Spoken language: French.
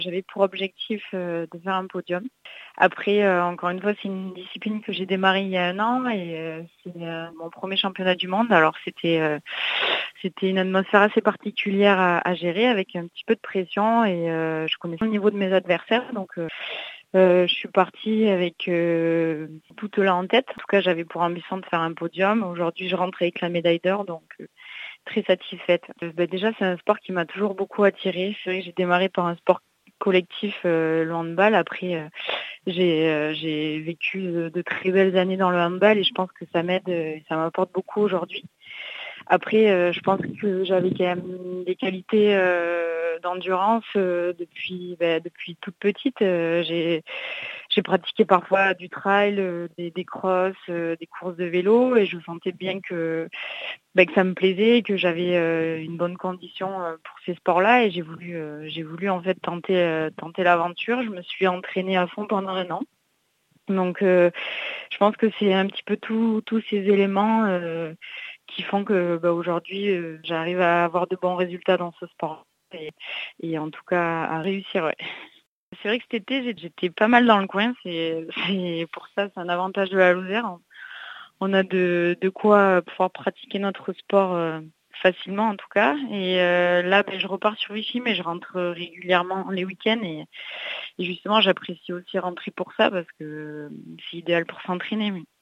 J'avais pour objectif de faire un podium. Après, encore une fois, c'est une discipline que j'ai démarrée il y a 1 an et c'est mon premier championnat du monde. Alors c'était une atmosphère assez particulière à gérer avec un petit peu de pression et je connaissais le niveau de mes adversaires. Donc je suis partie avec tout cela en tête. En tout cas, j'avais pour ambition de faire un podium. Aujourd'hui, je rentre avec la médaille d'or, donc très satisfaite. Déjà, c'est un sport qui m'a toujours beaucoup attirée. C'est vrai que j'ai démarré par un sport collectif, le handball. Après, j'ai vécu de très belles années dans le handball et je pense que ça m'aide, ça m'apporte beaucoup aujourd'hui. Après, je pense que j'avais quand même des qualités d'endurance depuis toute petite. J'ai pratiqué parfois du trail, des crosses, des courses de vélo et je sentais bien que ça me plaisait et que j'avais une bonne condition pour ces sports-là et j'ai voulu en fait tenter l'aventure. Je me suis entraînée à fond pendant 1 an. Donc je pense que c'est un petit peu tous ces éléments qui font que aujourd'hui j'arrive à avoir de bons résultats dans ce sport et en tout cas à réussir, ouais. C'est vrai que cet été j'étais pas mal dans le coin, c'est pour ça, c'est un avantage de la Lozère. On a de quoi pouvoir pratiquer notre sport facilement en tout cas. Et là, je repars sur Vichy, mais je rentre régulièrement les week-ends et justement, j'apprécie aussi rentrer pour ça parce que c'est idéal pour s'entraîner.